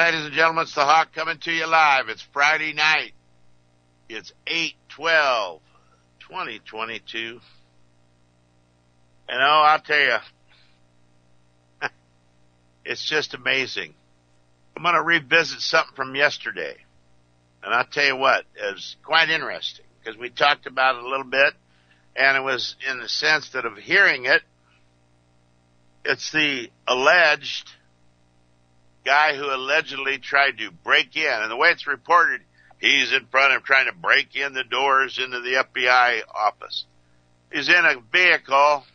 ladies and gentlemen. It's the Hawk coming to you live. It's Friday night. It's 8/12/2022. And I'll tell you, it's just amazing. I'm going to revisit something from yesterday. And I'll tell you what, it was quite interesting because we talked about it a little bit, and it was in the sense that of hearing it, it's the alleged guy who allegedly tried to break in. And the way it's reported, he's in front of trying to break in the doors into the FBI office. He's in a vehicle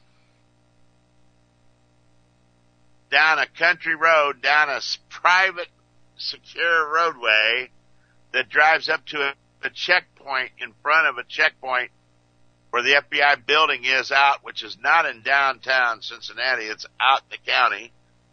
down a country road, down a private, secure roadway that drives up to a checkpoint in front of a checkpoint where the FBI building is out, which is not in downtown Cincinnati. It's out in the county.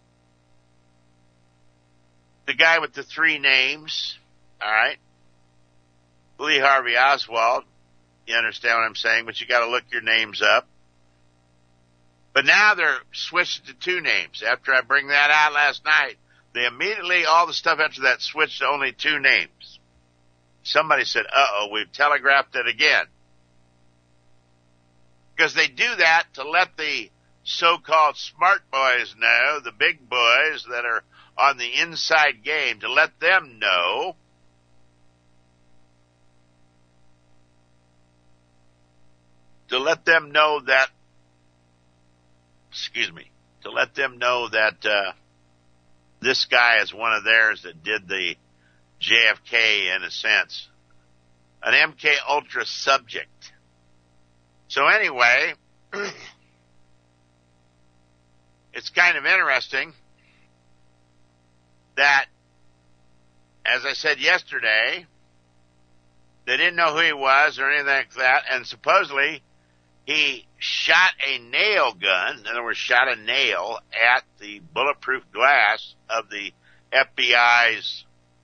The guy with the three names, all right, Lee Harvey Oswald. You understand what I'm saying, but you got to look your names up. But now they're switched to two names. After I bring that out last night, they immediately, all the stuff after that switched to only two names. Somebody said, we've telegraphed it again. Because they do that to let the so-called smart boys know, the big boys that are on the inside game, to let them know that this guy is one of theirs that did the JFK, in a sense, an MK Ultra subject. So anyway, it's kind of interesting that, as I said yesterday, they didn't know who he was or anything like that, and supposedly he shot a nail gun, in other words, shot a nail at the bulletproof glass of the FBI's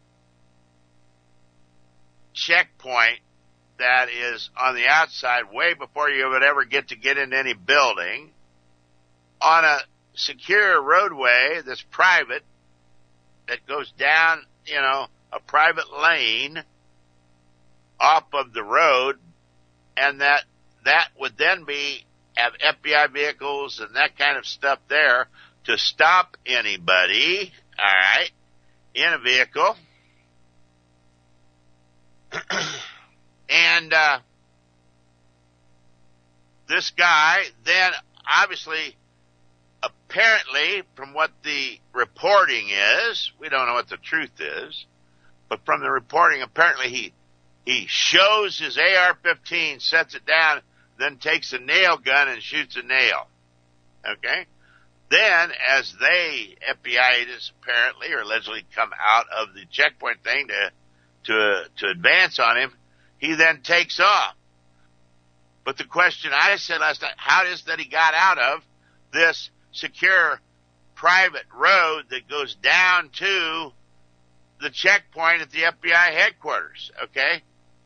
checkpoint that is on the outside way before you would ever get into any building on a secure roadway that's private that goes down, a private lane off of the road, and that would then have FBI vehicles and that kind of stuff there to stop anybody, all right, in a vehicle. And this guy then obviously, apparently, from what the reporting is, we don't know what the truth is, but from the reporting, apparently he shows his AR-15, sets it down, then takes a nail gun and shoots a nail. Okay? Then, as FBI agents apparently or allegedly come out of the checkpoint thing to advance on him, he then takes off. But the question I said last night, how is that he got out of this secure private road that goes down to the checkpoint at the FBI headquarters, okay?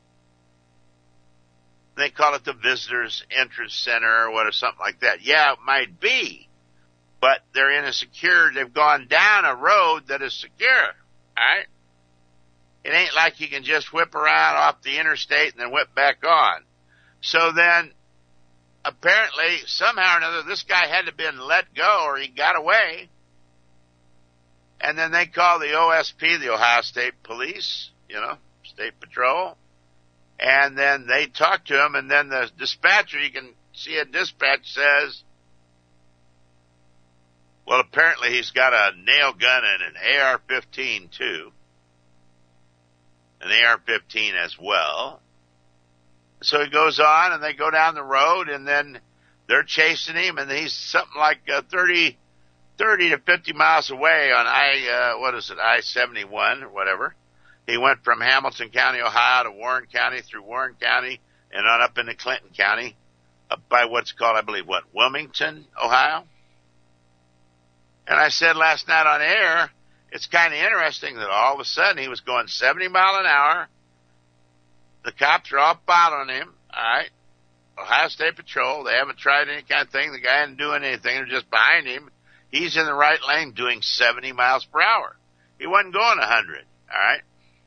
They call it the Visitors Entrance Center or something like that. Yeah, it might be, but they're they've gone down a road that is secure, all right? It ain't like you can just whip around off the interstate and then whip back on. So then, apparently, somehow or another, this guy had to have been let go or he got away. And then they call the OSP, the Ohio State Police, State Patrol. And then they talk to him, and then the dispatcher, you can see a dispatch says, well, apparently he's got a nail gun and an AR-15 too. An AR-15 as well. So he goes on, and they go down the road, and then they're chasing him, and he's something like 30 to 50 miles away on I-71 or whatever. He went from Hamilton County, Ohio to Warren County, through Warren County, and on up into Clinton County, up by what's called, I believe, Wilmington, Ohio. And I said last night on air, it's kind of interesting that all of a sudden he was going 70 mile an hour. The cops are all following him, all right? Ohio State Patrol, they haven't tried any kind of thing. The guy isn't doing anything. They're just behind him. He's in the right lane doing 70 miles per hour. He wasn't going 100, all right?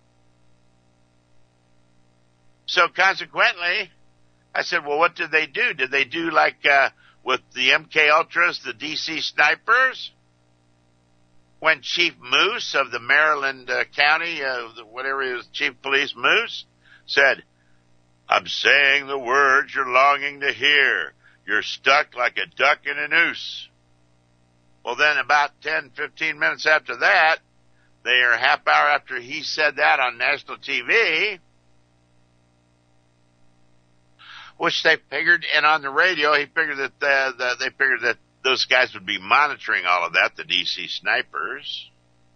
So consequently, I said, well, what did they do? Did they do like with the MK Ultras, the DC snipers? When Chief Moose of the Maryland County, whatever he was, Chief Police Moose, said, I'm saying the words you're longing to hear. You're stuck like a duck in a noose. Well, then about 10, 15 minutes after that, they are a half hour after he said that on national TV, which they figured, and on the radio, he figured that they figured that those guys would be monitoring all of that, the DC snipers.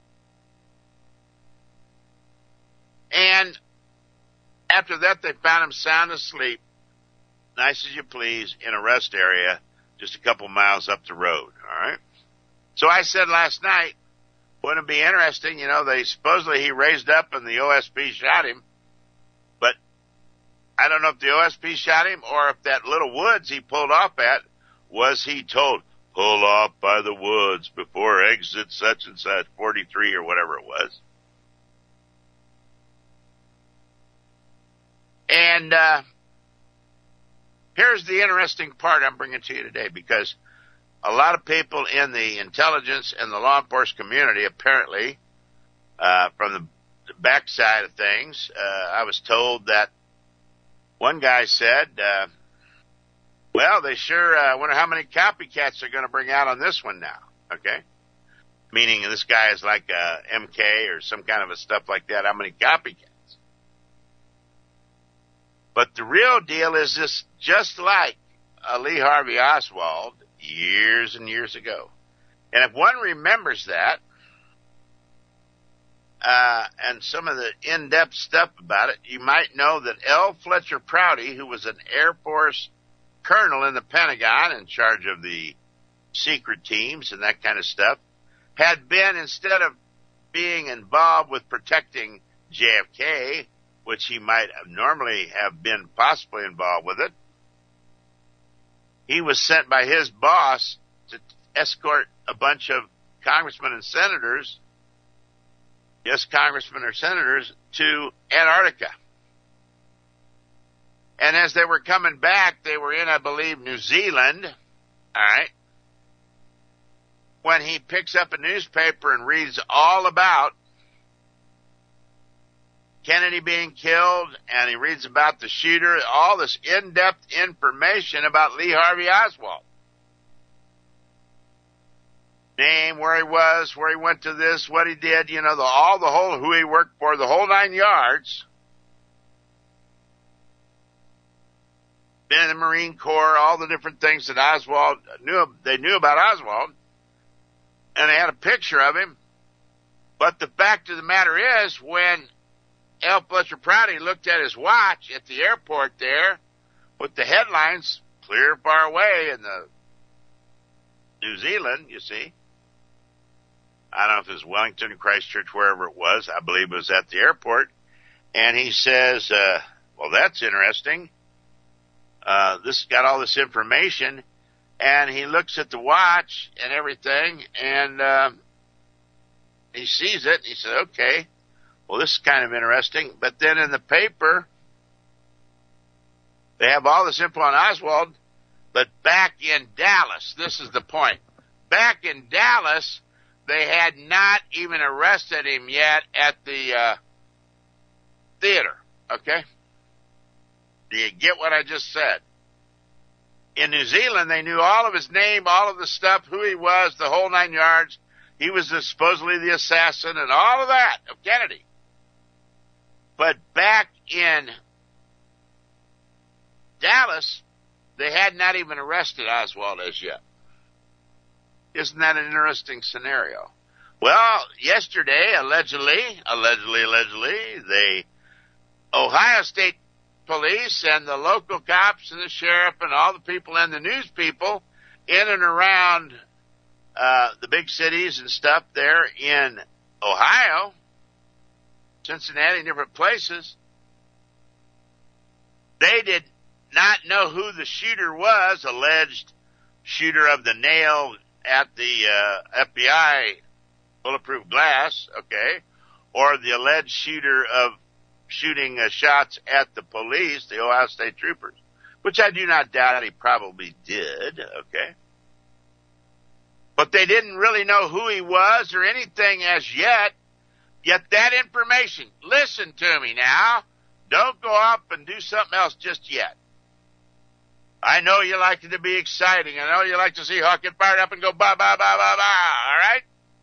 And after that, they found him sound asleep, nice as you please, in a rest area just a couple miles up the road, all right? So I said last night, wouldn't it be interesting, they supposedly he raised up and the OSP shot him, but I don't know if the OSP shot him or if that little woods he pulled off at was he told, pull off by the woods before exit such and such, 43 or whatever it was. And here's the interesting part I'm bringing to you today, because a lot of people in the intelligence and the law enforcement community, apparently, from the backside of things, I was told that one guy said, well, they sure wonder how many copycats they're going to bring out on this one now, okay? Meaning this guy is like MK or some kind of a stuff like that, how many copycats? But the real deal is this, just like Lee Harvey Oswald years and years ago. And if one remembers that, and some of the in-depth stuff about it, you might know that L. Fletcher Prouty, who was an Air Force colonel in the Pentagon in charge of the secret teams and that kind of stuff, had been, instead of being involved with protecting JFK, which he might have normally have been possibly involved with it, he was sent by his boss to escort a bunch of congressmen and senators, yes, congressmen or senators, to Antarctica. And as they were coming back, they were in, I believe, New Zealand, all right, when he picks up a newspaper and reads all about Kennedy being killed, and he reads about the shooter, all this in-depth information about Lee Harvey Oswald. Name, where he was, where he went to this, what he did, who he worked for, the whole 9 yards. Been in the Marine Corps, all the different things that Oswald they knew about Oswald, and they had a picture of him. But the fact of the matter is, when L. Fletcher Prouty looked at his watch at the airport there with the headlines clear far away in the New Zealand, you see. I don't know if it was Wellington, Christchurch, wherever it was. I believe it was at the airport. And he says, well, that's interesting. This got all this information. And he looks at the watch and everything, and he sees it, and he says, okay, well, this is kind of interesting. But then in the paper, they have all this info on Oswald, but back in Dallas, this is the point. Back in Dallas, they had not even arrested him yet at the theater, okay? Do you get what I just said? In New Zealand, they knew all of his name, all of the stuff, who he was, the whole 9 yards. He was supposedly the assassin and all of that of Kennedy. But back in Dallas, they had not even arrested Oswald as yet. Isn't that an interesting scenario? Well, yesterday, allegedly, the Ohio State Police and the local cops and the sheriff and all the people and the news people in and around the big cities and stuff there in Ohio, Cincinnati, and different places, they did not know who the shooter was, alleged shooter of the nail at the FBI bulletproof glass, okay, or the alleged shooter of shooting shots at the police, the Ohio State troopers, which I do not doubt he probably did, okay. But they didn't really know who he was or anything as yet. Yet that information, listen to me now, don't go up and do something else just yet. I know you like it to be exciting. I know you like to see Hawk get fired up and go ba ba ba ba ba, all right?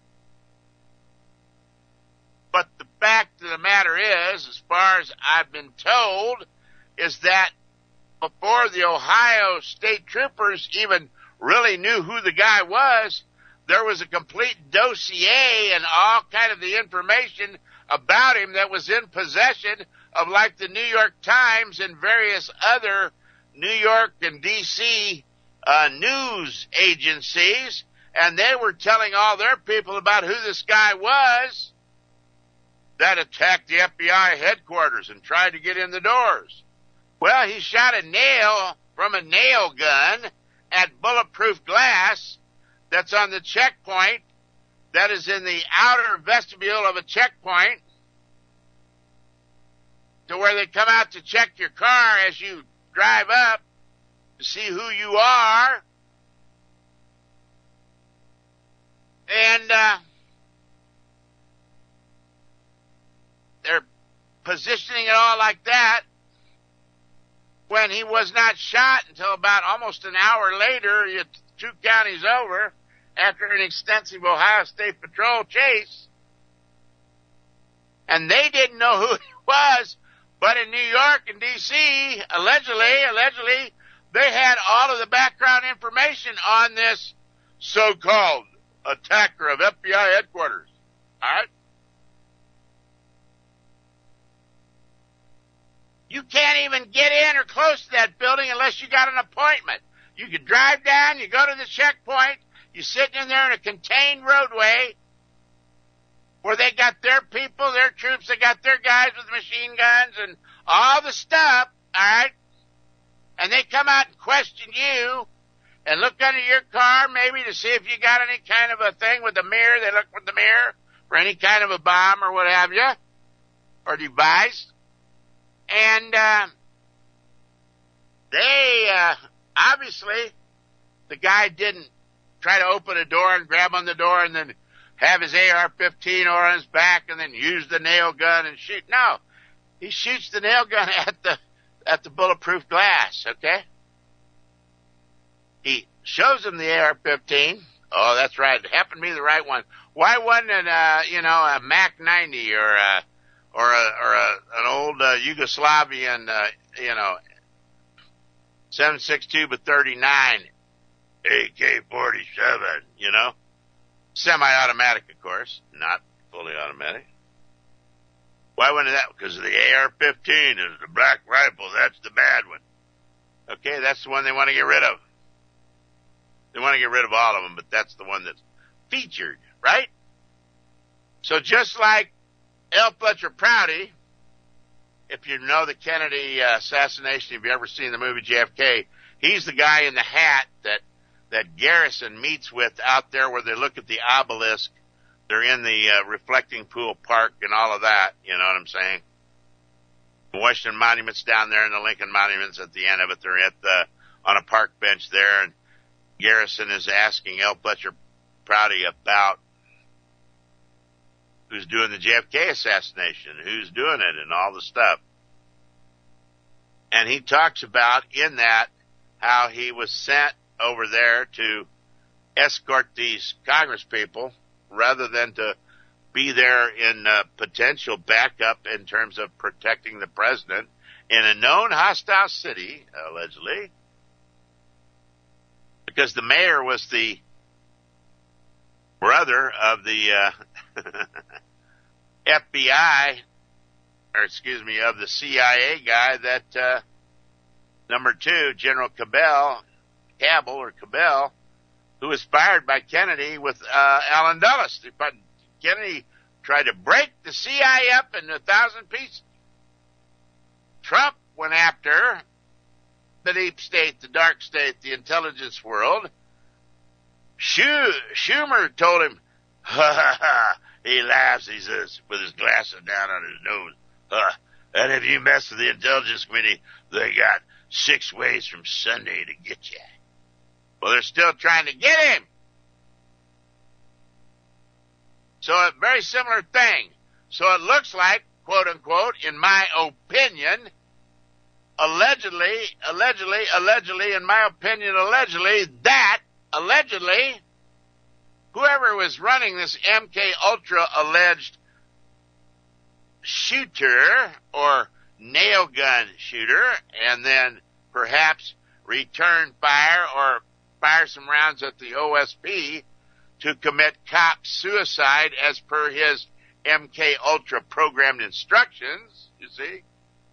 But the fact of the matter is, as far as I've been told, is that before the Ohio State troopers even really knew who the guy was, there was a complete dossier and all kind of the information about him that was in possession of, like, the New York Times and various other New York and D.C. News agencies, and they were telling all their people about who this guy was that attacked the FBI headquarters and tried to get in the doors. Well, he shot a nail from a nail gun at bulletproof glass that's on the checkpoint, that is in the outer vestibule of a checkpoint, to where they come out to check your car as you drive up to see who you are. And they're positioning it all like that, when he was not shot until about almost an hour later, 2 counties over, after an extensive Ohio State Patrol chase. And they didn't know who he was, but in New York and D.C., allegedly, they had all of the background information on this so-called attacker of FBI headquarters. All right? You can't even get in or close to that building unless you got an appointment. You could drive down, you go to the checkpoint, you're sitting in there in a contained roadway where they got their people, their troops, they got their guys with machine guns and all the stuff, all right? And they come out and question you and look under your car maybe to see if you got any kind of a thing with the mirror. They look with the mirror for any kind of a bomb or what have you, or device. And obviously, the guy didn't try to open a door and grab on the door and then have his AR-15 on his back and then use the nail gun and shoot. No, he shoots the nail gun at the bulletproof glass, okay? He shows him the AR-15. Oh, that's right. It happened to be the right one. Why wasn't it, a Mac 90 or an old Yugoslavian, 7.62 but 39 AK-47, semi-automatic, of course, not fully automatic. Why wasn't that? Because the AR-15 is the black rifle. That's the bad one. Okay, that's the one they want to get rid of. They want to get rid of all of them, but that's the one that's featured, right? So just like L. Fletcher Prouty, if you know the Kennedy assassination, if you ever seen the movie JFK, he's the guy in the hat that Garrison meets with out there where they look at the obelisk. They're in the reflecting pool park and all of that, you know what I'm saying? The Washington Monument's down there and the Lincoln Monument's at the end of it. They're on a park bench there, and Garrison is asking L. Fletcher Prouty about who's doing the JFK assassination, who's doing it, and all the stuff. And he talks about in that how he was sent over there to escort these Congress people rather than to be there in potential backup in terms of protecting the president in a known hostile city, allegedly, because the mayor was the brother of the FBI, of the CIA guy that number 2, General Cabell, who was fired by Kennedy with Allen Dulles. Kennedy tried to break the CIA up into 1,000 pieces. Trump went after the deep state, the dark state, the intelligence world. Schumer told him, He laughs, he says, with his glasses down on his nose. And if you mess with the intelligence committee, they got 6 ways from Sunday to get you. Well, they're still trying to get him. So a very similar thing. So it looks like, quote unquote, in my opinion, allegedly, in my opinion, allegedly, whoever was running this MK Ultra alleged shooter or nail gun shooter, and then perhaps return fire or fire some rounds at the OSP to commit cop suicide as per his MK Ultra programmed instructions, you see,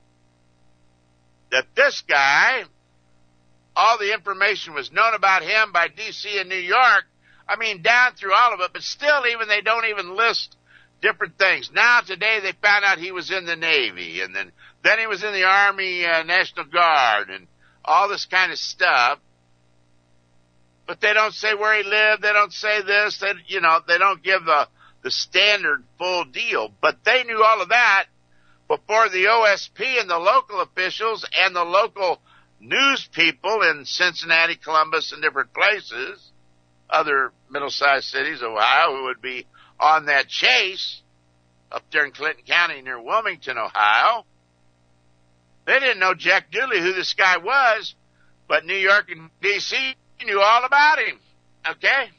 that this guy, all the information was known about him by DC and New York. I mean, down through all of it, but still even they don't even list different things. Now today they found out he was in the Navy, and then he was in the Army National Guard and all this kind of stuff. But they don't say where he lived, they don't say this, they don't give the standard full deal. But they knew all of that before the OSP and the local officials and the local news people in Cincinnati, Columbus, and different places, other middle-sized cities, Ohio, who would be on that chase up there in Clinton County near Wilmington, Ohio. They didn't know Jack Dooley, who this guy was, but New York and D.C. knew all about him, okay?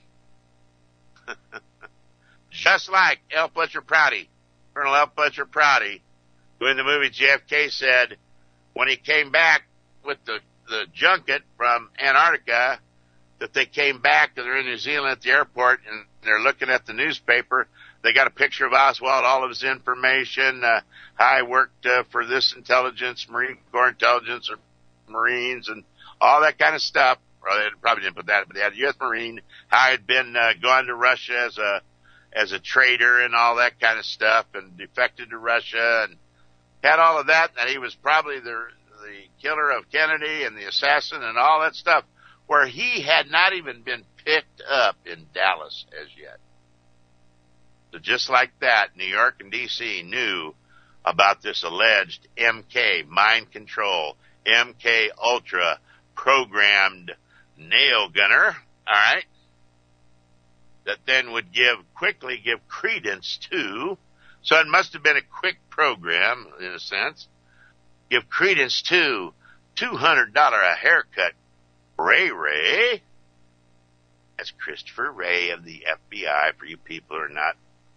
Just like L. Fletcher Prouty, Colonel L. Fletcher Prouty, who in the movie JFK said when he came back with the junket from Antarctica, that they came back and they're in New Zealand at the airport and they're looking at the newspaper. They got a picture of Oswald, all of his information, how he worked for this intelligence, Marine Corps intelligence or Marines and all that kind of stuff. Or they probably didn't put that, but they had U.S. Marine, how he had been gone to Russia as a traitor and all that kind of stuff and defected to Russia and had all of that. And he was probably the killer of Kennedy and the assassin and all that stuff, where he had not even been picked up in Dallas as yet. So just like that, New York and D.C. knew about this alleged MK, mind control, MK Ultra programmed nail gunner, all right, that then would quickly give credence to, so it must have been a quick program in a sense, give credence to $200 a haircut Ray. That's Christopher Wray of the FBI, for you people who are not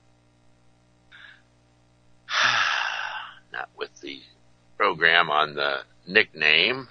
with the program on the nickname.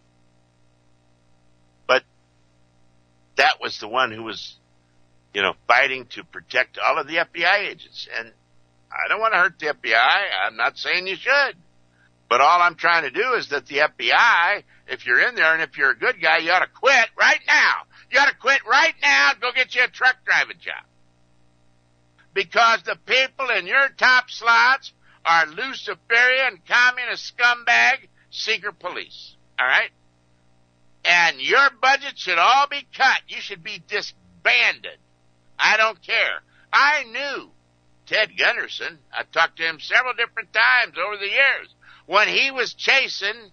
But that was the one who was, fighting to protect all of the FBI agents. And I don't want to hurt the FBI. I'm not saying you should. But all I'm trying to do is that the FBI, if you're in there and if you're a good guy, you ought to quit right now. You ought to quit right now and go get you a truck driving job. Because the people in your top slots are Luciferian, communist scumbag, secret police. All right? And your budget should all be cut. You should be disbanded. I don't care. I knew Ted Gunderson. I talked to him several different times over the years. When he was chasing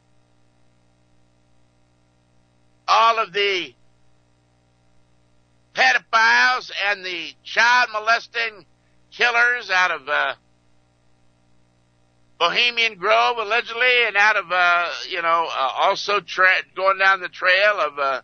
all of the pedophiles and the child molesting killers out of Bohemian Grove, allegedly, and out of, also going down the trail of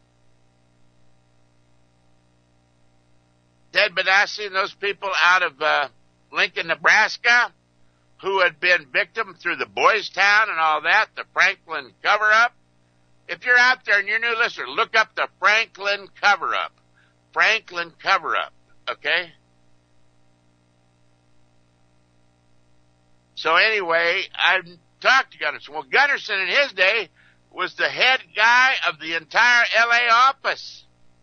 Ted Benassi and those people out of Lincoln, Nebraska, who had been victim through the Boys Town and all that, the Franklin cover-up. If you're out there and you're a new listener, look up the Franklin cover-up. Franklin cover-up, okay? So anyway, I talked to Gunderson. Well, Gunderson in his day was the head guy of the entire L.A. office.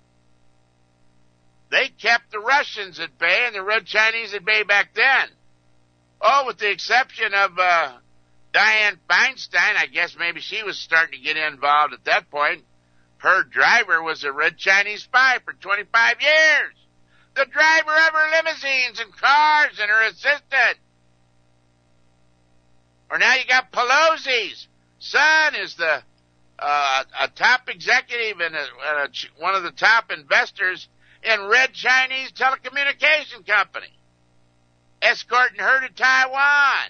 They kept the Russians at bay and the Red Chinese at bay back then. Oh, with the exception of Dianne Feinstein, I guess maybe she was starting to get involved at that point. Her driver was a Red Chinese spy for 25 years. the driver of her limousines and cars and her assistant. Or now you got Pelosi's son is a top executive and one of the top investors in Red Chinese Telecommunication Company, escorting her to Taiwan.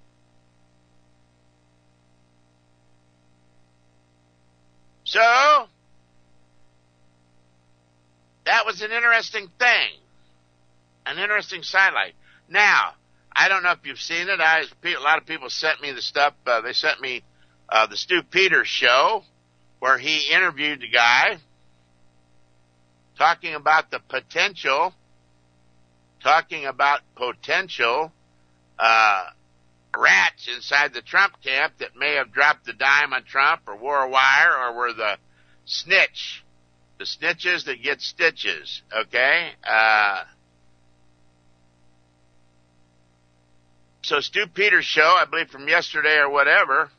So, that was an interesting thing, an interesting sidelight. Now, I don't know if you've seen it. A lot of people sent me the stuff. They sent me the Stu Peters show where he interviewed the guy talking about potential rats inside the Trump camp that may have dropped the dime on Trump or wore a wire or were the snitches that get stitches, okay? So Stu Peters' show, I believe from yesterday or whatever,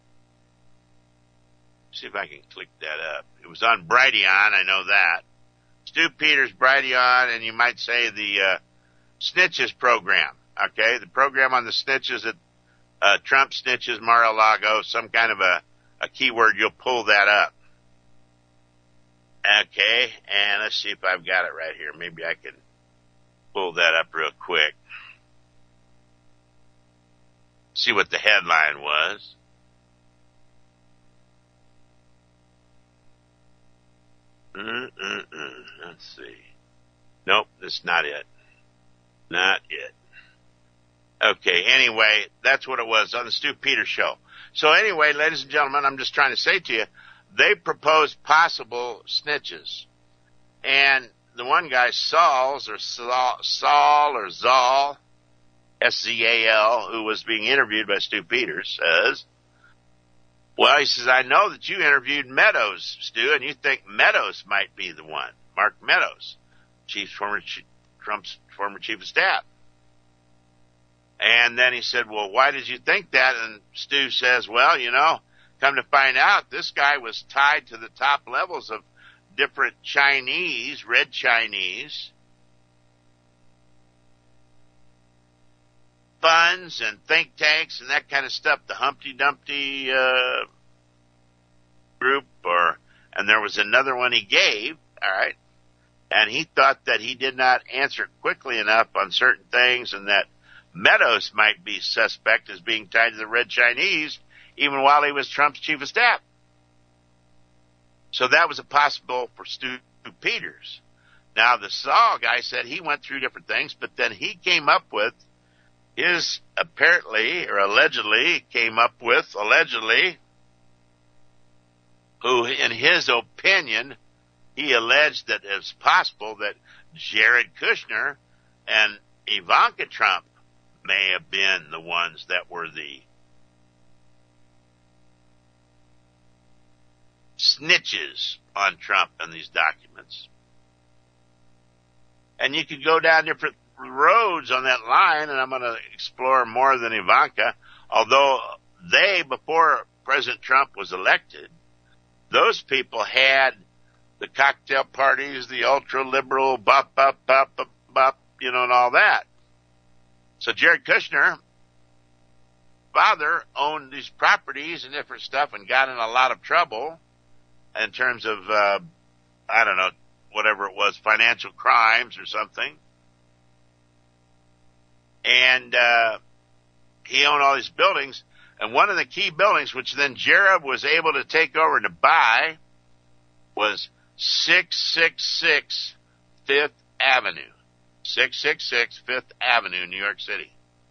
see if I can click that up. It was on Brighteon, I know that. Stu Peters, Brighteon, and you might say the Snitches program, okay? The program on the snitches that Trump snitches Mar-a-Lago, some kind of a keyword, you'll pull that up. Okay, and let's see if I've got it right here. Maybe I can pull that up real quick. See what the headline was. Let's see. Nope, that's not it. Not it. Okay, anyway, that's what it was on the Stu Peters show. So anyway, ladies and gentlemen, I'm just trying to say to you, they proposed possible snitches. And the one guy, Saul, S-Z-A-L, who was being interviewed by Stu Peters, says, well, he says, I know that you interviewed Meadows, Stu, and you think Meadows might be the one. Mark Meadows, Trump's former chief of staff. And then he said, well, why did you think that? And Stu says, well, come to find out, this guy was tied to the top levels of different Chinese, red Chinese, funds and think tanks and that kind of stuff, the Humpty Dumpty group, and there was another one he gave, all right, and he thought that he did not answer quickly enough on certain things and that Meadows might be suspect as being tied to the red Chinese even while he was Trump's chief of staff. So that was a possible for Stu Peters. Now, the Saul guy said he went through different things, but then he came up with allegedly, who in his opinion, he alleged that it was possible that Jared Kushner and Ivanka Trump may have been the ones that were the snitches on Trump in these documents. And you could go down different roads on that line, and I'm going to explore more than Ivanka, although before President Trump was elected, those people had the cocktail parties, the ultra-liberal, and all that. So Jared Kushner, father, owned these properties and different stuff and got in a lot of trouble in terms of, whatever it was, financial crimes or something. And he owned all these buildings. And one of the key buildings, which then Jared was able to take over to buy, was 666 Fifth Avenue. 666 Fifth Avenue, New York City.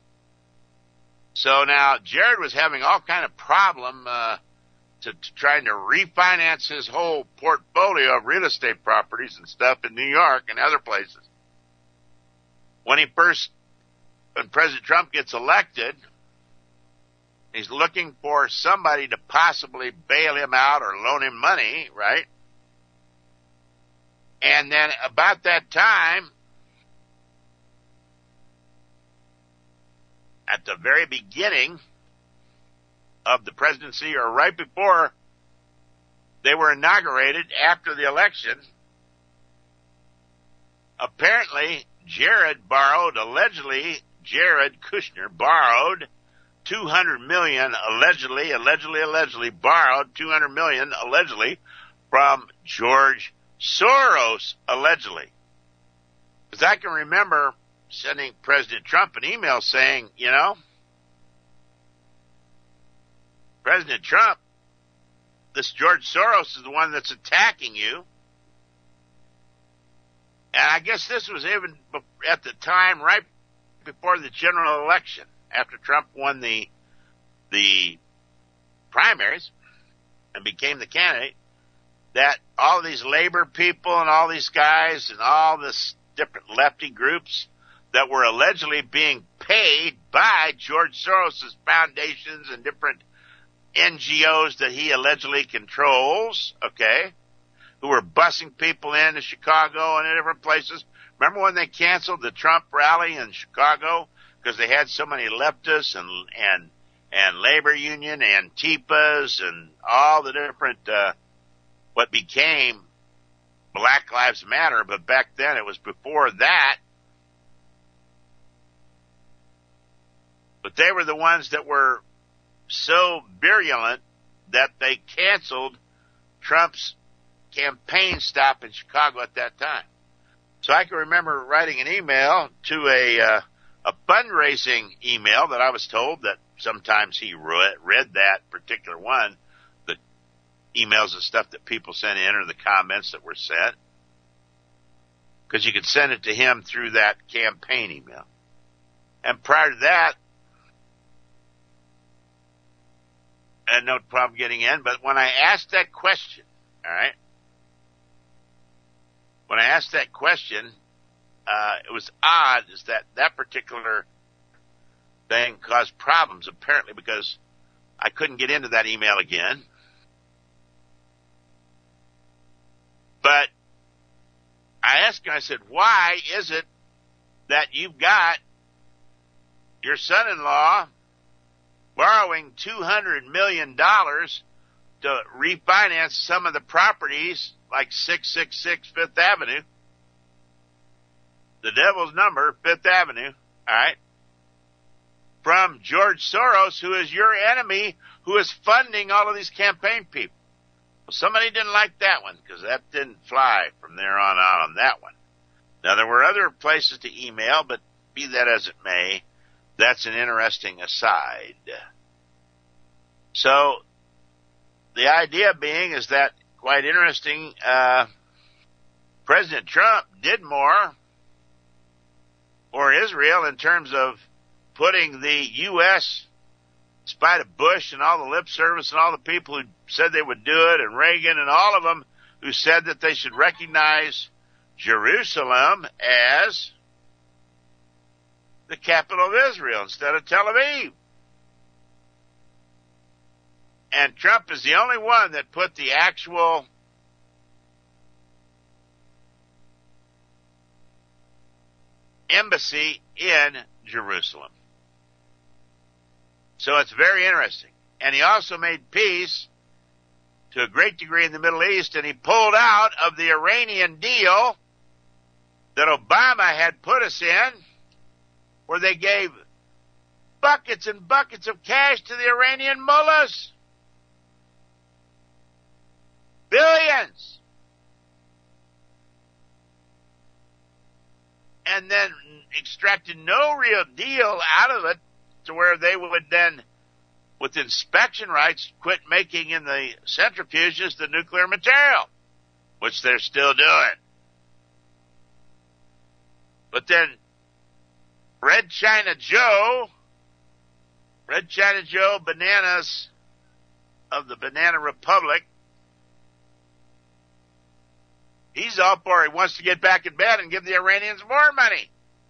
So now Jared was having all kind of problem to trying to refinance his whole portfolio of real estate properties and stuff in New York and other places. When President Trump gets elected, he's looking for somebody to possibly bail him out or loan him money, right? And then about that time, at the very beginning of the presidency, or right before they were inaugurated after the election, apparently Jared Kushner borrowed $200 million, allegedly borrowed $200 million, allegedly, from George Soros, allegedly. Because I can remember sending President Trump an email saying, you know, President Trump, this George Soros is the one that's attacking you. And I guess this was even at the time right before the general election, after Trump won the primaries and became the candidate, that all these labor people and all these guys and all this different lefty groups that were allegedly being paid by George Soros' foundations and different NGOs that he allegedly controls, okay, who were busing people into Chicago and in different places. Remember when they canceled the Trump rally in Chicago because they had so many leftists and labor union Antifas and all the different what became Black Lives Matter, but back then it was before that. But they were the ones that were so virulent that they canceled Trump's campaign stop in Chicago at that time. So I can remember writing an email to a fundraising email that I was told that sometimes he read that particular one, the emails and stuff that people sent in or the comments that were sent, because you could send it to him through that campaign email. And prior to that, I had no problem getting in, but when I asked that question, all right, when I asked that question, it was odd is that particular thing caused problems, apparently, because I couldn't get into that email again. But I asked him, I said, why is it that you've got your son-in-law borrowing $200 million to refinance some of the properties like 666 Fifth Avenue, the devil's number, Fifth Avenue, all right, from George Soros, who is your enemy, who is funding all of these campaign people. Well, somebody didn't like that one because that didn't fly from there on out on that one. Now, there were other places to email, but be that as it may, that's an interesting aside. So the idea being is that, quite interesting, President Trump did more for Israel in terms of putting the U.S., in spite of Bush and all the lip service and all the people who said they would do it, and Reagan and all of them who said that they should recognize Jerusalem as the capital of Israel instead of Tel Aviv. And Trump is the only one that put the actual embassy in Jerusalem. So it's very interesting. And he also made peace to a great degree in the Middle East, and he pulled out of the Iranian deal that Obama had put us in, where they gave buckets and buckets of cash to the Iranian mullahs. Billions. And then extracted no real deal out of it to where they would then, with inspection rights, quit making in the centrifuges the nuclear material, which they're still doing. But then Red China Joe Bananas of the Banana Republic, he's all for, he wants to get back in bed and give the Iranians more money.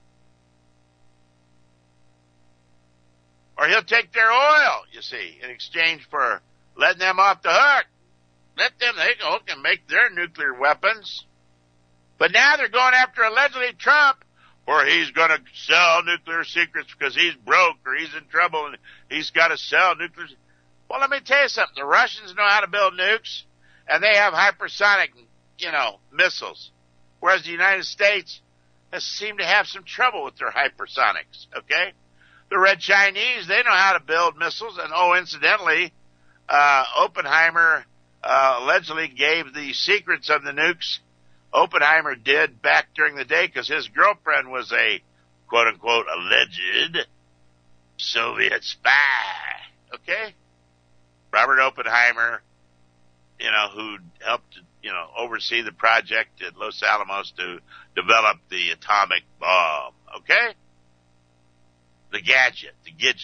Or he'll take their oil, you see, in exchange for letting them off the hook. Let them, they can make their nuclear weapons. But now they're going after allegedly Trump, or he's going to sell nuclear secrets because he's broke or he's in trouble and he's got to sell nuclear. Well, let me tell you something. The Russians know how to build nukes, and they have hypersonic, missiles. Whereas the United States has seemed to have some trouble with their hypersonics, okay? The Red Chinese, they know how to build missiles, and incidentally, Oppenheimer allegedly gave the secrets of the nukes. Oppenheimer did back during the day because his girlfriend was a quote-unquote alleged Soviet spy, okay? Robert Oppenheimer, who helped, oversee the project at Los Alamos to develop the atomic bomb, okay? The gadget.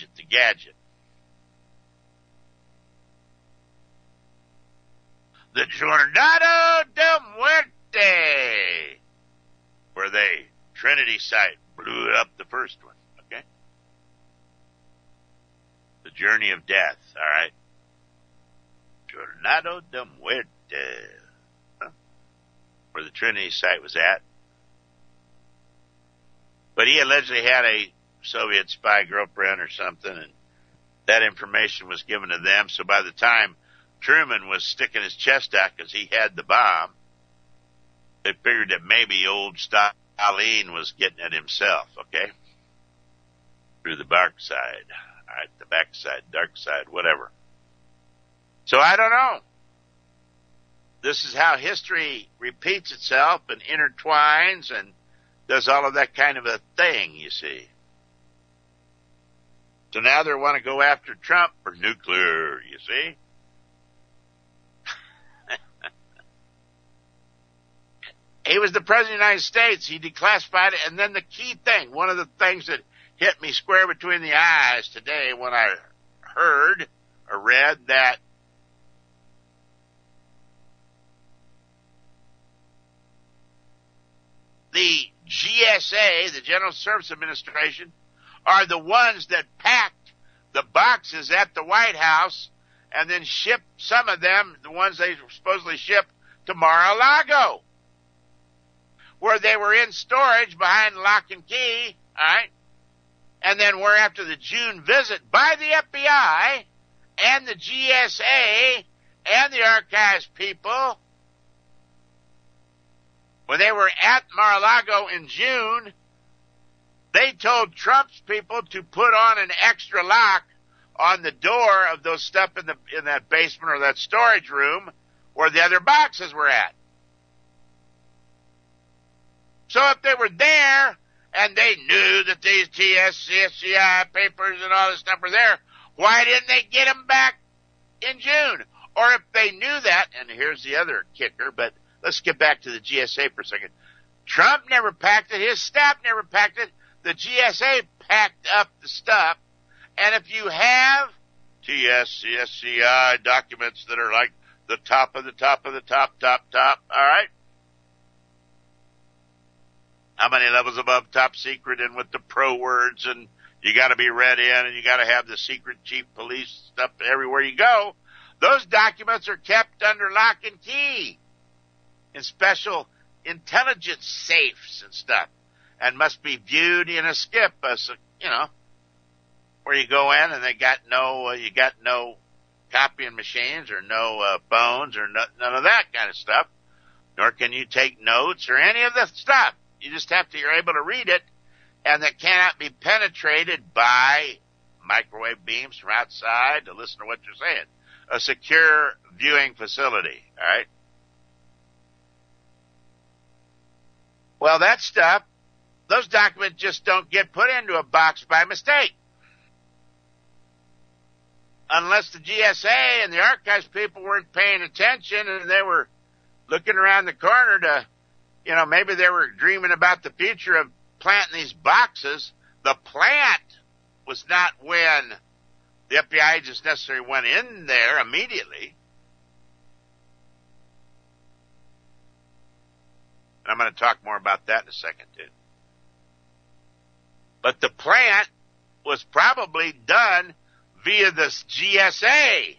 The Jornada de Muerte, where they, Trinity site, blew up the first one, okay? The journey of death, all right? Jornada de Muerte, where the Trinity site was at. But he allegedly had a Soviet spy girlfriend or something, and that information was given to them. So by the time Truman was sticking his chest out because he had the bomb, they figured that maybe old Stalin was getting it himself, okay? Through the dark side. All right, the backside, dark side, whatever. So I don't know. This is how history repeats itself and intertwines and does all of that kind of a thing, you see. So now they want to go after Trump for nuclear, you see. He was the president of the United States. He declassified it. And then the key thing, one of the things that hit me square between the eyes today when I heard or read that the GSA, the General Services Administration, are the ones that packed the boxes at the White House and then shipped some of them, the ones they supposedly shipped, to Mar-a-Lago, where they were in storage behind lock and key, all right? And then where after the June visit by the FBI and the GSA and the archives people, when they were at Mar-a-Lago in June, they told Trump's people to put on an extra lock on the door of those stuff in that basement or that storage room where the other boxes were at. So if they were there and they knew that these TSCI papers and all this stuff were there, why didn't they get them back in June? Or if they knew that, and here's the other kicker, but let's get back to the GSA for a second. Trump never packed it. His staff never packed it. The GSA packed up the stuff. And if you have TSCI documents that are like the top of the top of the top, all right? How many levels above top secret and with the pro words, and you got to be read in, and you got to have the secret chief police stuff everywhere you go. Those documents are kept under lock and key in special intelligence safes and stuff, and must be viewed in a skip, where you go in and you got no copying machines or no phones or none of that kind of stuff, nor can you take notes or any of the stuff. You just you're able to read it, and that cannot be penetrated by microwave beams from outside to listen to what you're saying. A secure viewing facility, all right? Well, that stuff, those documents just don't get put into a box by mistake. Unless the GSA and the archives people weren't paying attention and they were looking around the corner to, maybe they were dreaming about the future of planting these boxes. The plant was not when the FBI agents necessarily went in there immediately. And I'm going to talk more about that in a second, too. But the plant was probably done via the GSA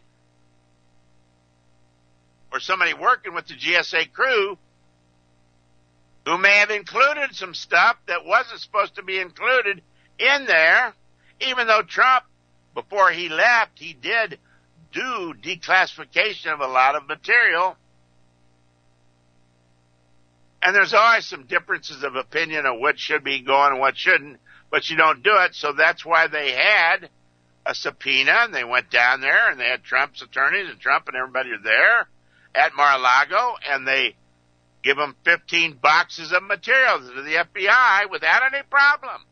or somebody working with the GSA crew who may have included some stuff that wasn't supposed to be included in there, even though Trump, before he left, he did do declassification of a lot of material. And there's always some differences of opinion of what should be going and what shouldn't, but you don't do it. So that's why they had a subpoena, and they went down there, and they had Trump's attorneys and Trump and everybody there at Mar-a-Lago, and they give them 15 boxes of materials to the FBI without any problem.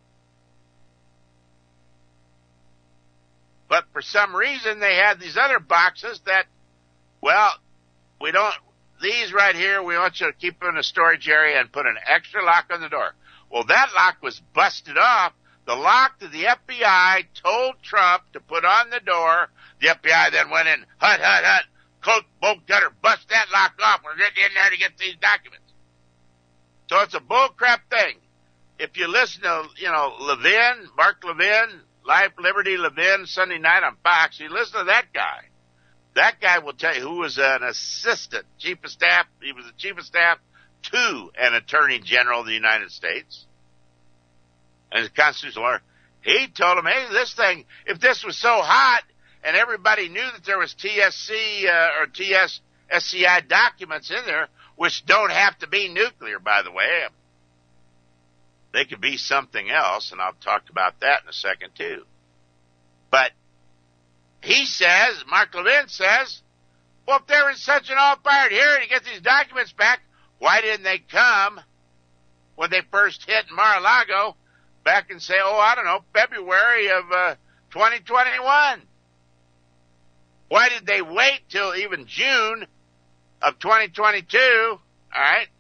But for some reason, they had these other boxes that, well, we don't, these right here, we want you to keep them in a storage area and put an extra lock on the door. Well, that lock was busted off. The lock that the FBI told Trump to put on the door, the FBI then went in, hut, coat, bolt cutter, bust that lock off. We're getting in there to get these documents. So it's a bullcrap thing. If you listen to, Levin, Mark Levin, Life, Liberty, Levin, Sunday night on Fox, you listen to that guy. That guy will tell you who was an assistant chief of staff. He was the chief of staff to an attorney general of the United States. And the constitutional lawyer. He told him, hey, this thing, if this was so hot and everybody knew that there was TSC or TSSCI documents in there, which don't have to be nuclear, by the way. They could be something else, and I'll talk about that in a second, too. But he says, Mark Levin says, well, if they were in such an all-fired hurry to get these documents back, why didn't they come when they first hit Mar-a-Lago back and say, February of 2021? Why did they wait till even June of 2022, all right?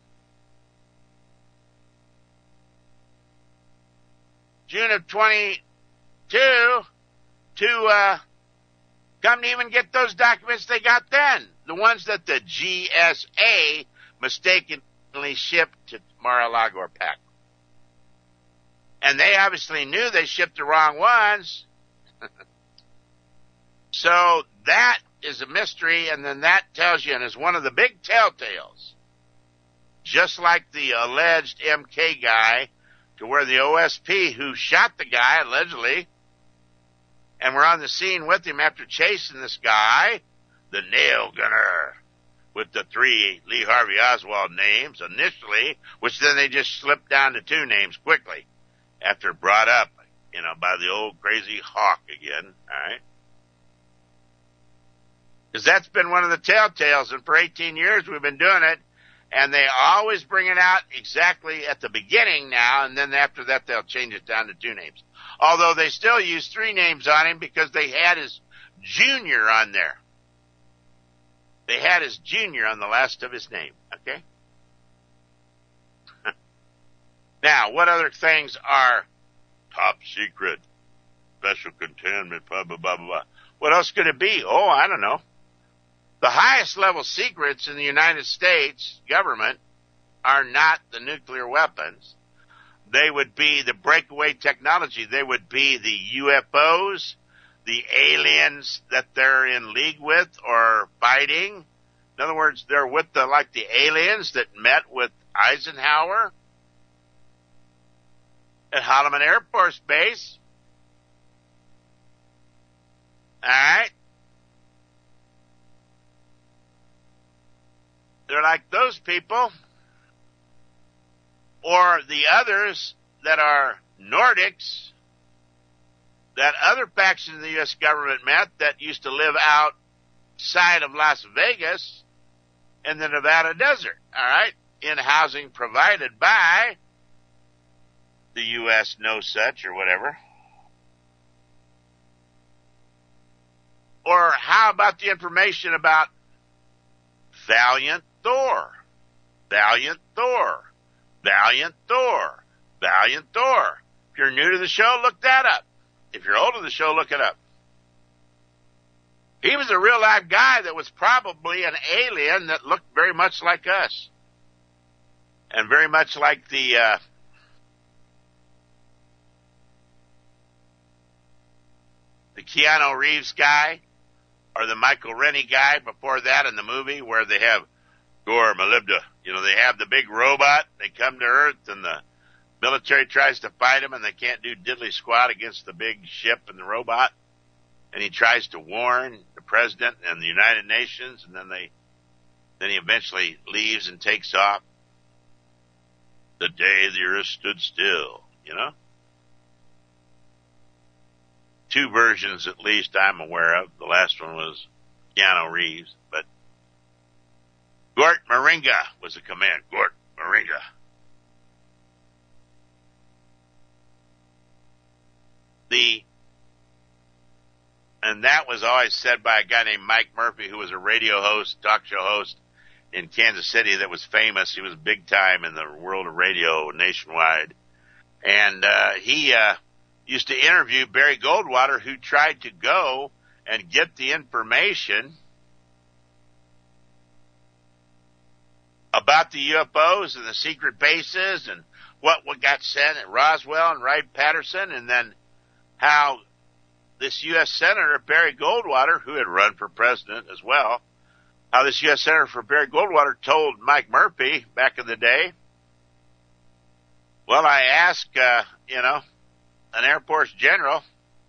June of 22 to come to even get those documents they got then, the ones that the GSA mistakenly shipped to Mar-a-Lago or PAC. And they obviously knew they shipped the wrong ones. So that is a mystery, and then that tells you, and is one of the big telltales, just like the alleged MK guy, to where the OSP who shot the guy, allegedly, and were on the scene with him after chasing this guy, the nail gunner, with the 3 Lee Harvey Oswald names initially, which then they just slipped down to 2 names quickly after brought up, by the old crazy hawk again, all right? Because that's been one of the telltales, and for 18 years we've been doing it, and they always bring it out exactly at the beginning now, and then after that they'll change it down to 2 names. Although they still use 3 names on him because they had his junior on there. They had his junior on the last of his name, okay? Now, what other things are top secret, special containment, blah, blah, blah, blah. What else could it be? Oh, I don't know. The highest level secrets in the United States government are not the nuclear weapons. They would be the breakaway technology. They would be the UFOs, the aliens that they're in league with or fighting. In other words, they're with the aliens that met with Eisenhower at Holloman Air Force Base. All right. They're like those people, or the others that are Nordics, that other faction of the U.S. government met that used to live outside of Las Vegas in the Nevada desert, all right, in housing provided by the U.S. No Such or whatever. Or how about the information about Valiant Thor? Valiant Thor. Valiant Thor. Valiant Thor. If you're new to the show, look that up. If you're old to the show, look it up. He was a real live guy that was probably an alien that looked very much like us. And very much like the Keanu Reeves guy, or the Michael Rennie guy before that in the movie where they have Gore Malibda. They have the big robot. They come to Earth, and the military tries to fight him, and they can't do diddly squat against the big ship and the robot. And he tries to warn the president and the United Nations, and then he eventually leaves and takes off. The day the earth stood still, you know? Two versions, at least, I'm aware of. The last one was Keanu Reeves, but Gort Moringa was the command. Gort Moringa. And that was always said by a guy named Mike Murphy, who was a radio host, talk show host in Kansas City that was famous. He was big time in the world of radio nationwide. And he used to interview Barry Goldwater, who tried to go and get the information about the UFOs and the secret bases and what got sent at Roswell and Wright-Patterson, and then how this U.S. Senator, Barry Goldwater, who had run for president as well, how this U.S. Senator for Barry Goldwater told Mike Murphy back in the day, well, I asked, an Air Force general,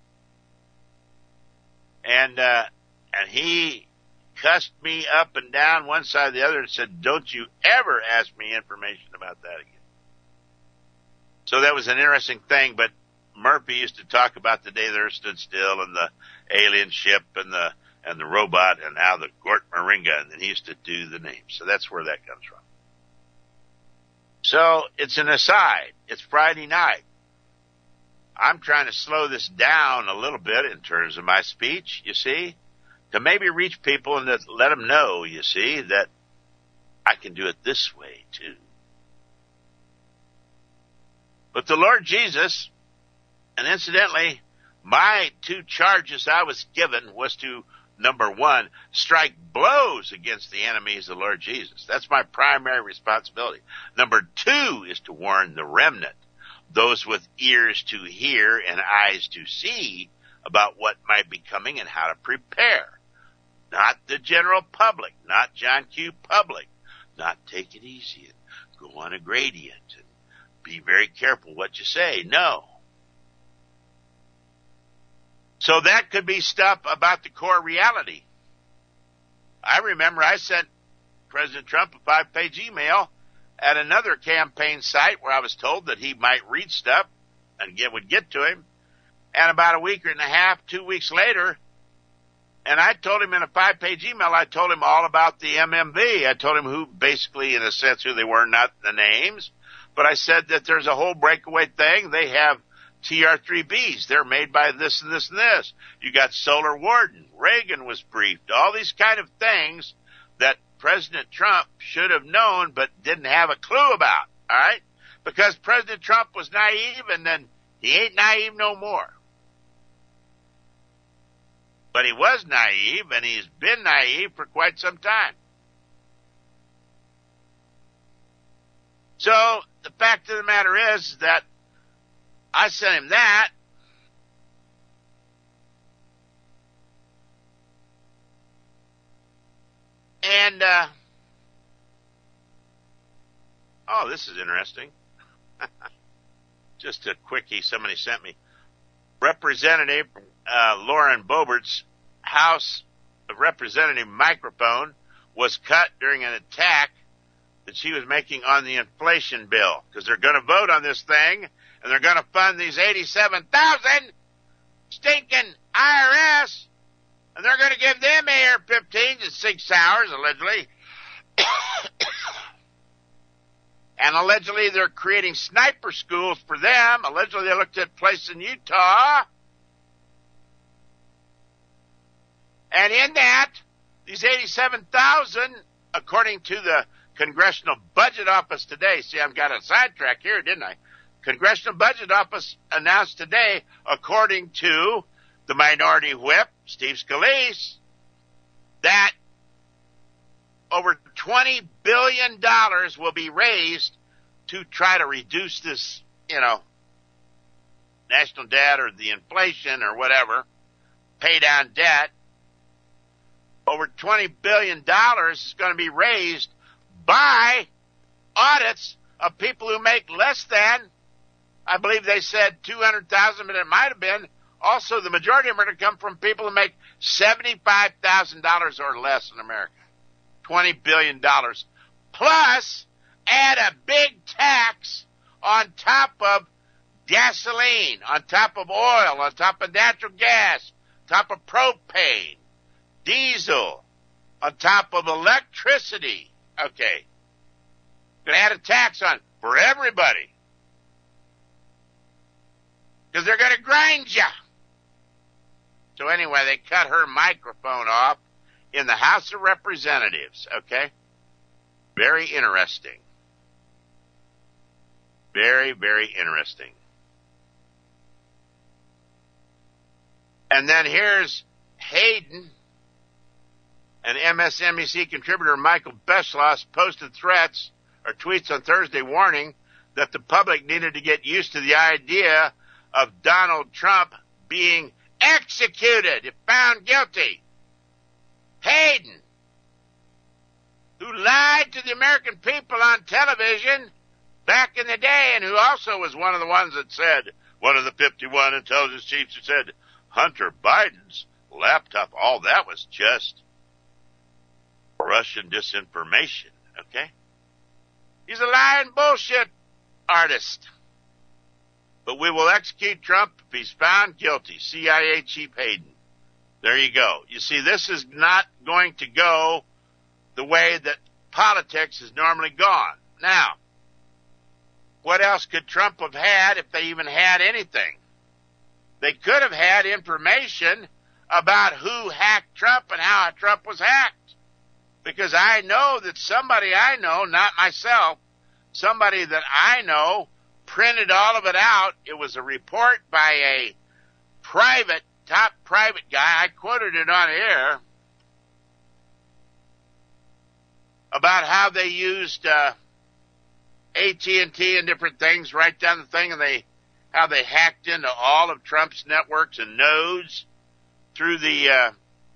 and he cussed me up and down one side or the other and said, don't you ever ask me information about that again. So that was an interesting thing, but Murphy used to talk about the day the earth stood still and the alien ship and the robot and how the Gort Moringa, and then he used to do the name. So that's where that comes from. So it's an aside. It's Friday night. I'm trying to slow this down a little bit in terms of my speech, you see, to maybe reach people and to let them know, you see, that I can do it this way too. But the Lord Jesus, and incidentally, my two charges I was given was to, number one, strike blows against the enemies of the Lord Jesus. That's my primary responsibility. Number two is to warn the remnant, those with ears to hear and eyes to see, about what might be coming and how to prepare. Not the general public, not John Q. Public, not take it easy and go on a gradient and be very careful what you say. No. So that could be stuff about the core reality. I remember I sent President Trump a 5-page email at another campaign site where I was told that he might read stuff and would get to him. And about a week and a half, 2 weeks later, and I told him in a 5-page email, I told him all about the MMV. I told him who, basically, in a sense, who they were, not the names. But I said that there's a whole breakaway thing. They have TR-3Bs. They're made by this and this and this. You got Solar Warden. Reagan was briefed. All these kind of things that President Trump should have known but didn't have a clue about, all right? Because President Trump was naive, and then he ain't naive no more. But he was naive, and he's been naive for quite some time. So the fact of the matter is that I sent him that. And, this is interesting. Just a quickie somebody sent me. Representative Lauren Boebert's House of Representative microphone was cut during an attack that she was making on the inflation bill, because they're going to vote on this thing, and they're going to fund these 87,000 stinking IRS, and they're going to give them AR-15s in 6 hours, allegedly. And allegedly they're creating sniper schools for them. Allegedly they looked at a place in Utah. And in that, these 87,000, according to the Congressional Budget Office today, see, I've got a sidetrack here, didn't I? Congressional Budget Office announced today, according to the Minority Whip, Steve Scalise, that over $20 billion will be raised to try to reduce this, national debt or the inflation or whatever, pay down debt. Over $20 billion is going to be raised by audits of people who make less than, I believe they said 200,000, but it might have been. Also, the majority of them are going to come from people who make $75,000 or less in America. $20 billion plus add a big tax on top of gasoline, on top of oil, on top of natural gas, top of propane, diesel, on top of electricity. Okay. Gonna add a tax on for everybody. Because they're gonna grind you. So anyway, they cut her microphone off in the House of Representatives, okay? Very interesting. Very, very interesting. And then here's Hayden, and MSNBC contributor Michael Beschloss posted tweets on Thursday warning that the public needed to get used to the idea of Donald Trump being executed if found guilty. Hayden, who lied to the American people on television back in the day, and who also was one of the ones that said, one of the 51 intelligence chiefs who said, Hunter Biden's laptop, all that was just Russian disinformation, okay? He's a lying bullshit artist. But we will execute Trump if he's found guilty. CIA Chief Hayden. There you go. You see, this is not going to go the way that politics has normally gone. Now, what else could Trump have had if they even had anything? They could have had information about who hacked Trump and how Trump was hacked. Because I know that somebody I know, not myself, somebody that I know printed all of it out. It was a report by a top private guy. I quoted it on air about how they used AT&T and different things right down the thing, and how they hacked into all of Trump's networks and nodes through the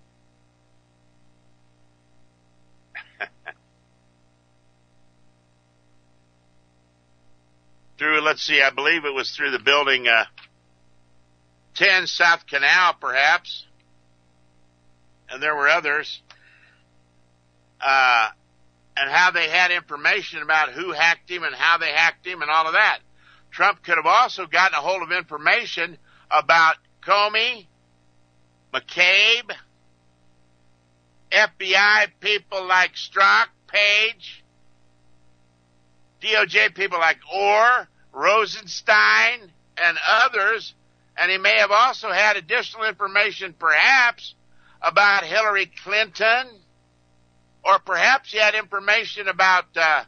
I believe it was through the building 10 South Canal, perhaps, and there were others, and how they had information about who hacked him and how they hacked him and all of that. Trump could have also gotten a hold of information about Comey, McCabe, FBI people like Strzok, Page, DOJ people like Orr, Rosenstein, and others, and he may have also had additional information perhaps about Hillary Clinton, or perhaps he had information about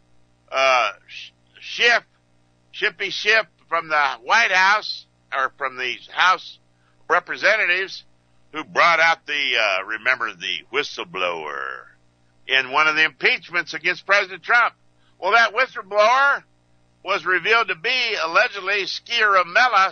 Shippy Schiff from the White House, or from the House Representatives, who brought out the whistleblower in one of the impeachments against President Trump. Well, that whistleblower was revealed to be allegedly Sciarramella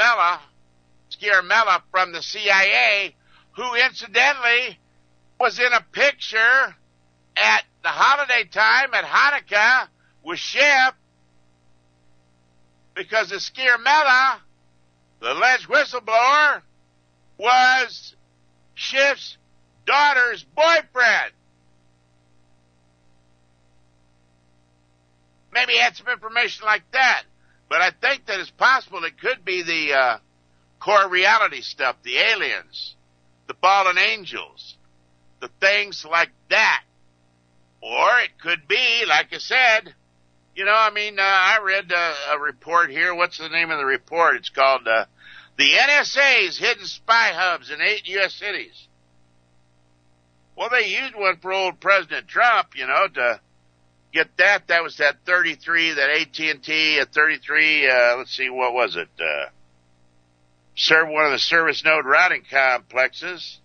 from the CIA, who incidentally was in a picture at the holiday time at Hanukkah with Schiff, because the Sciarramella, the alleged whistleblower, was Schiff's daughter's boyfriend. Maybe he had some information like that. But I think that it's possible it could be the core reality stuff, the aliens, the fallen angels, the things like that. Or it could be, like I said, I read a report here. What's the name of the report? It's called the NSA's Hidden Spy Hubs in 8 U.S. cities. Well, they used one for old President Trump, to get that. That was that 33, that AT&T at 33, let's see, what was it? Served one of the service node routing complexes.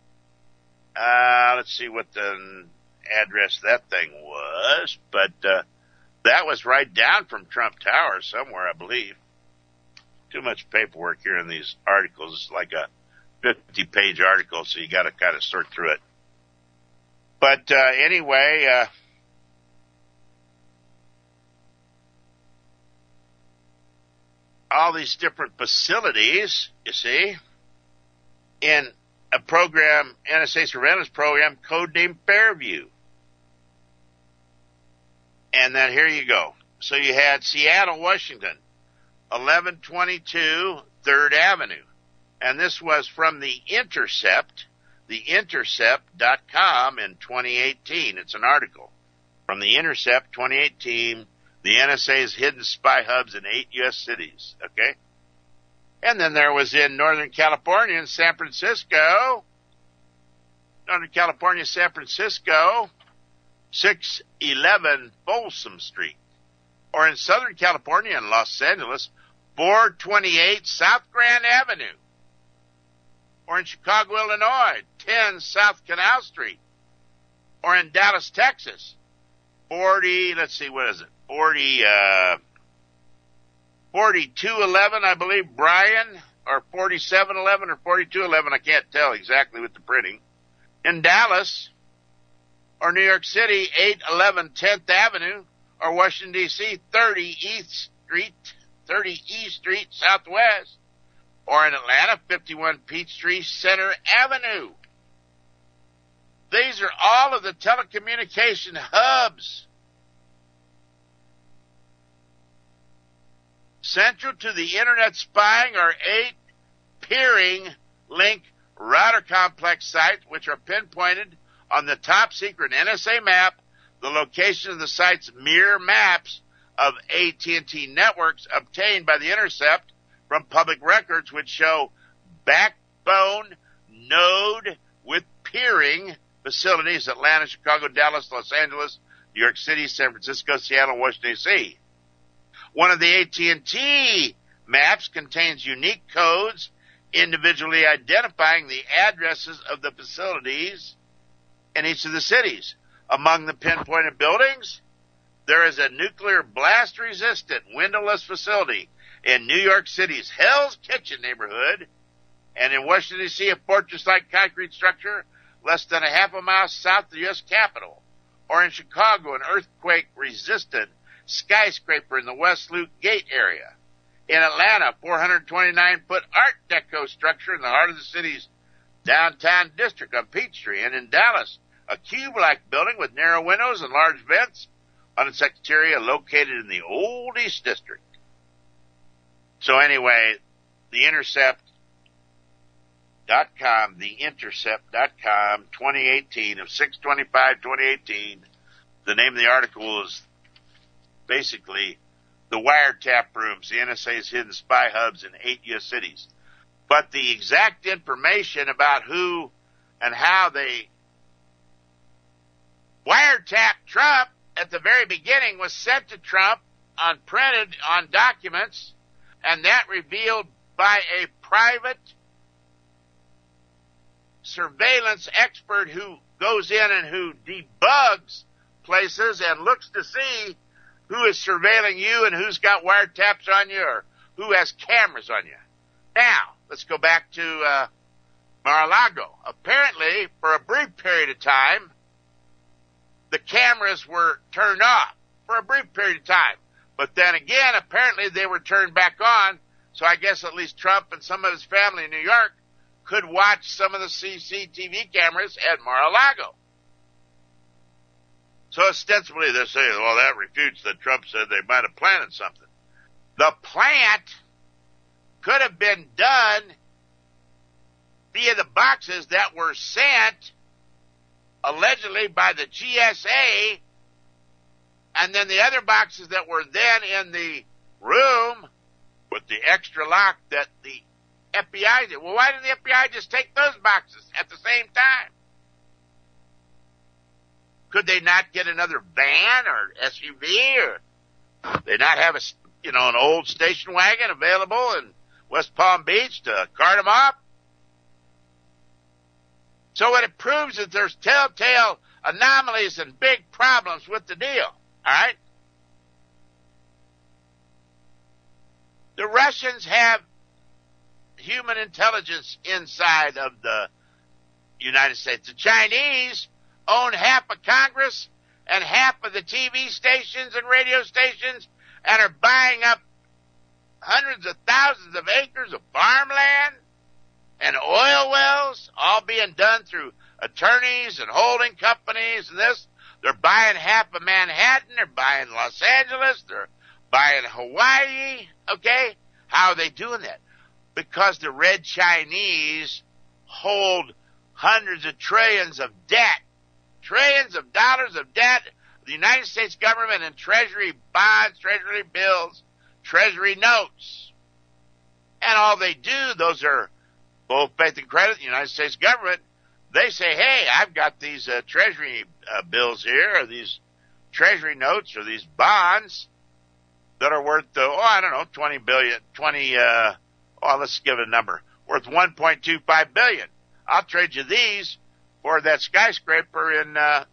Let's see what the address of that thing was, but that was right down from Trump Tower somewhere, I believe. Too much paperwork here in these articles. It's like a 50-page article, so you got to kind of sort through it. But anyway, all these different facilities, you see, in a program, NSA surveillance program, codenamed Fairview. And then here you go. So you had Seattle, Washington, 1122 3rd Avenue. And this was from The Intercept, theintercept.com in 2018. It's an article from The Intercept 2018, the NSA's hidden spy hubs in 8 U.S. cities. Okay? And then there was in Northern California in San Francisco, 611 Folsom Street. Or in Southern California in Los Angeles, 428 South Grand Avenue. Or in Chicago, Illinois, 10 South Canal Street. Or in Dallas, Texas, 4211, I believe, Bryan, or 4711 or 4211, I can't tell exactly with the printing. In Dallas, or New York City, 811 10th Avenue, or Washington, D.C., 30 East Street Southwest, or in Atlanta, 51 Peachtree Center Avenue. These are all of the telecommunication hubs. Central to the Internet spying are 8 peering link router complex sites, which are pinpointed on the top secret NSA map. The location of the sites mirror maps of AT&T networks obtained by the Intercept from public records, which show backbone node with peering facilities: Atlanta, Chicago, Dallas, Los Angeles, New York City, San Francisco, Seattle, Washington, D.C. One of the AT&T maps contains unique codes individually identifying the addresses of the facilities in each of the cities. Among the pinpointed buildings, there is a nuclear blast-resistant windowless facility in New York City's Hell's Kitchen neighborhood, and in Washington, D.C., a fortress-like concrete structure less than a half a mile south of the U.S. Capitol, or in Chicago, an earthquake-resistant skyscraper in the West Loop Gate area. In Atlanta, 429-foot Art Deco structure in the heart of the city's downtown district on Peachtree. And in Dallas, a cube-like building with narrow windows and large vents on its exterior located in the Old East District. So anyway, theintercept.com, 2018 of 6/25/2018. The name of the article is basically the wiretap rooms, the NSA's hidden spy hubs in 8 U.S. cities. But the exact information about who and how they wiretapped Trump at the very beginning was sent to Trump printed on documents, and that revealed by a private surveillance expert who goes in and who debugs places and looks to see who is surveilling you and who's got wiretaps on you or who has cameras on you. Now, let's go back to Mar-a-Lago. Apparently, for a brief period of time, the cameras were turned off for a brief period of time. But then again, apparently they were turned back on, so I guess at least Trump and some of his family in New York could watch some of the CCTV cameras at Mar-a-Lago. So ostensibly they're saying, well, that refutes that Trump said they might have planted something. The plant could have been done via the boxes that were sent allegedly by the GSA, and then the other boxes that were then in the room with the extra lock that the FBI did. Well, why didn't the FBI just take those boxes at the same time? Could they not get another van or SUV, or they not have an old station wagon available in West Palm Beach to cart them off? So what it proves is there's telltale anomalies and big problems with the deal. All right? The Russians have human intelligence inside of the United States. The Chinese own half of Congress and half of the TV stations and radio stations and are buying up hundreds of thousands of acres of farmland and oil wells, all being done through attorneys and holding companies and this. They're buying half of Manhattan. They're buying Los Angeles. They're buying Hawaii. Okay? How are they doing that? Because the Red Chinese hold hundreds of trillions of debt, trillions of dollars of debt, the United States government and treasury bonds, treasury bills, treasury notes. And all they do, those are both faith and credit, the United States government. They say, hey, I've got these treasury bills here, or these treasury notes, or these bonds that are worth, let's give it a number, worth $1.25 billion. I'll trade you these for that skyscraper in New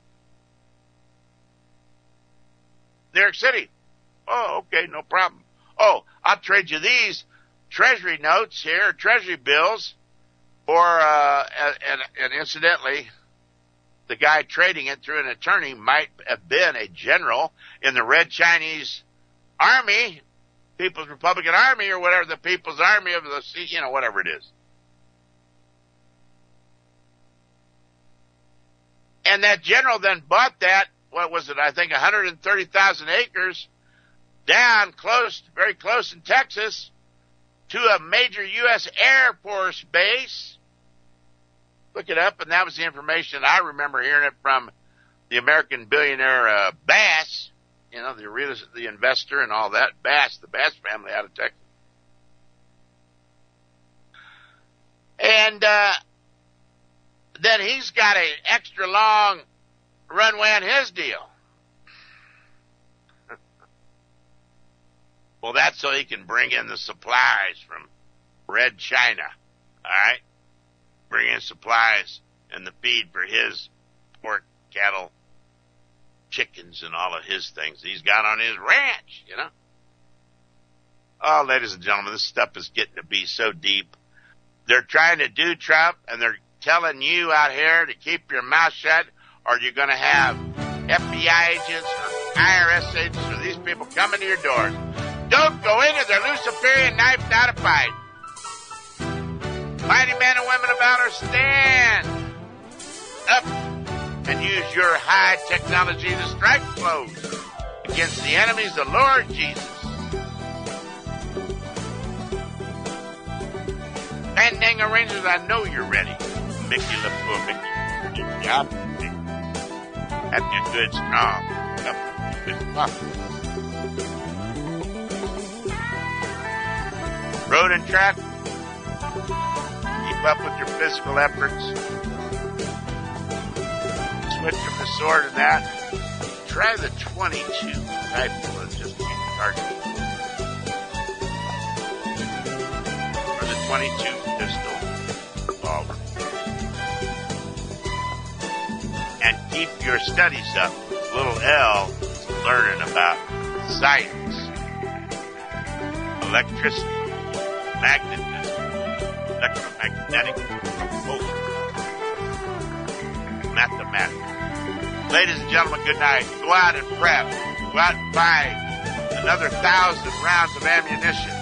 York City. Oh, okay, no problem. Oh, I'll trade you these treasury notes here, treasury bills, for, and incidentally, the guy trading it through an attorney might have been a general in the Red Chinese Army, People's Republican Army, or whatever, the People's Army of the Sea, whatever it is. And that general then bought that, what was it, I think 130,000 acres down close, very close in Texas, to a major U.S. Air Force base. Look it up, and that was the information. I remember hearing it from the American billionaire Bass, the investor and all that, Bass, the Bass family out of Texas. And then he's got an extra long runway on his deal. Well, that's so he can bring in the supplies from Red China, all right? Bring in supplies and the feed for his pork, cattle, chickens, and all of his things he's got on his ranch, Oh, ladies and gentlemen, this stuff is getting to be so deep. They're trying to do Trump, and they're telling you out here to keep your mouth shut, or you're going to have FBI agents or IRS agents or these people coming to your doors. Don't go into their Luciferian knife not a fight. Mighty men and women of valor, stand up and use your high technology to strike blows against the enemies of the Lord Jesus. Bandanga Rangers, I know you're ready. Mickey LaFleur, Mickey. Good job. Have your good, strong, good coffee. Road and track. Keep up with your physical efforts. Switch from the sword and that. Try the 22 rifle and just keep targeting. Or the 22 pistol revolver. And keep your studies up. Little L is learning about science, electricity, magnetism, electromagnetic motion, mathematics. Ladies and gentlemen, good night. Go out and prep. Go out and buy another 1,000 rounds of ammunition.